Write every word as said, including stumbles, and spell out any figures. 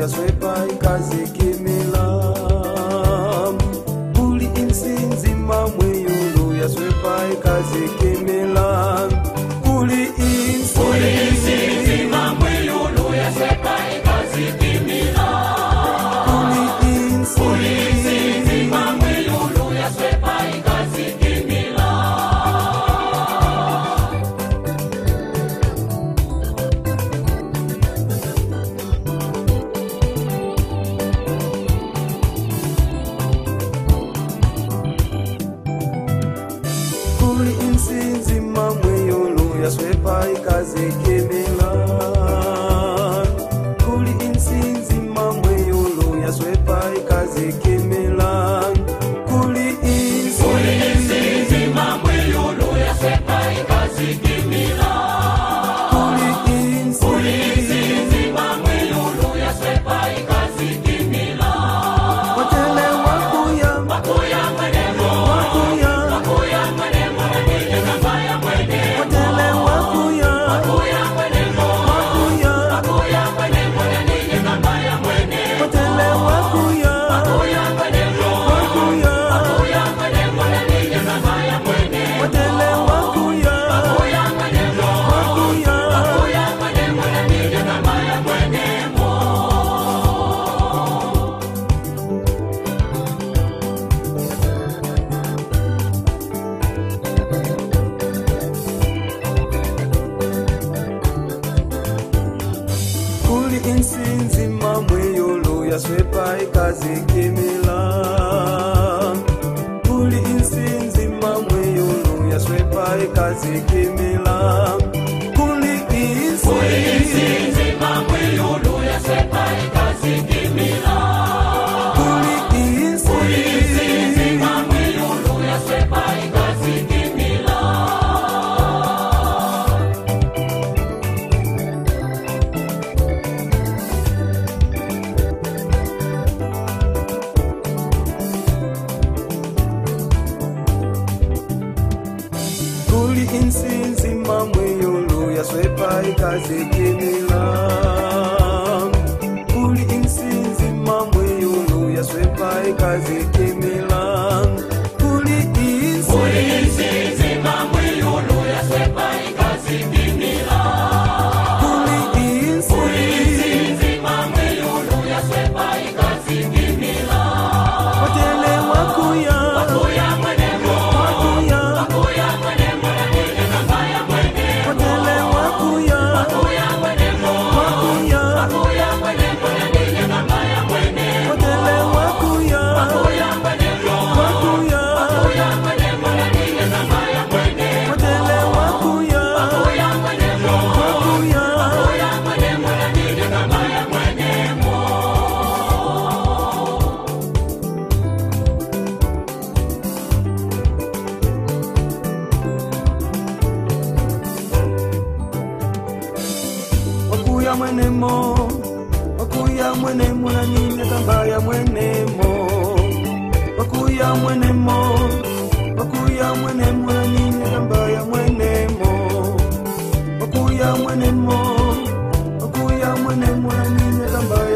yaswepa ikazikimila kuli insinzima mweyulu yaswepa ikazikimila kuli insinzima mweyulu yaswepa ikazikimila kuli insinzima mweyulu yaswepa ikazikimila kuli insinzima mweyulu yaswepa ikazikimila kuli insinzima mweyulu yaswepa ikazikimila kuli insinzima mweyulu yaswepa ikazikimila kuli insinzima mweyulu yaswepa ikazikimila watele wakuya wakuya maneno wakuya wakuya maneno nije nambaya mwene watele wakuya wakuya maneno wakuya wakuya maneno nije nambaya mwene watele wakuya wakuya maneno wakuya wakuya maneno nije nambaya mwene watele wakuya wakuya maneno wakuya wakuya maneno nije nambaya mwene kuli insinzima mweyulu yaswepa ikazikimila kuli insinzima mweyulu yaswepa ikazikimila kuli insinzima mweyulu yaswepa ikazikimila kuli insinzima mweyulu yaswepa ikazikimila kuli insinzima mweyulu yaswepa ikazikimila kuli insinzima mweyulu yaswepa ikazikimila kuli insinzima mweyulu yaswepa ikazikimila kuli insinzima mweyulu yaswepa ikazikimila watele wakuya wakuya maneno wakuya wakuya maneno nije nambaya mwene watele wakuya wakuya maneno wakuya wakuya maneno nije nambaya mwene watele wakuya wakuya maneno wakuya wakuya maneno nije nambaya mwene watele wakuya wakuya maneno wakuya wakuya maneno nije nambaya mwene wakuya mwenemo wakuya mwenemo na nine kambaya mwenemo wakuya mwenemo wakuya mwenemo na nine kambaya mwenemo wakuya mwenemo wakuya mwenemo na nine kambaya